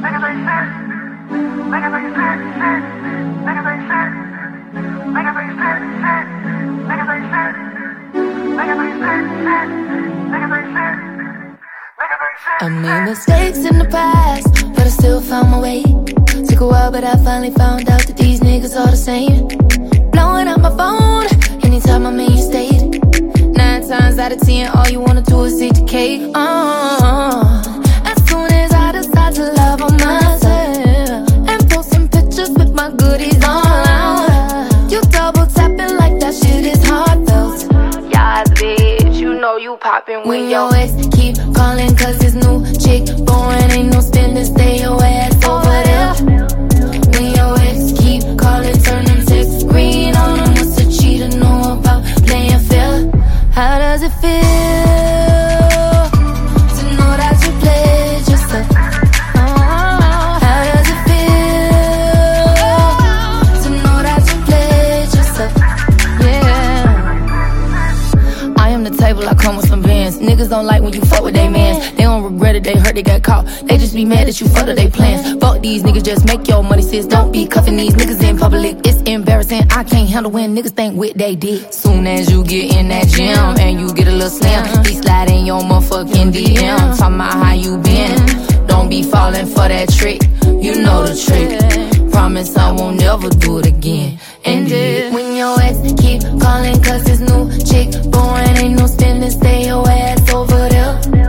I made mistakes in the past, but I still found my way. Took a while, but I finally found out that these niggas all the same. Blowing up my phone anytime I'm in your state. 9 times out of 10, all you wanna do is eat the cake. As soon as I decide to love on myself and post some pictures with my goodies on, you double tapping like that shit is heartfelt. Yes, bitch, you know you poppin' when your ex keep calling cause his new chick boring, ain't no spending, stay your ass over there. When your ex keep calling, turn them texts green on them. What's a cheater know about playing fair? How does it feel to know that you played yourself? How does it feel to know that you played yourself? Yeah. I am the table, I come with some bands. Niggas don't like when you fuck with they mans. They don't regret it, they hurt, they got caught. They just be mad that you fucked up they plans. Fuck these niggas, just make your money, sis. Don't be cuffing these niggas in public. It's embarrassing, I can't handle when niggas think what they did. Soon as you get in that gym and you get a little slam, he slide in your motherfucking DM, talking about how you been. Don't be falling for that trick, you know the trick. Promise I won't never do it again. And when your ex keep calling cause his new chick boring, ain't no spending, stay your ass over there.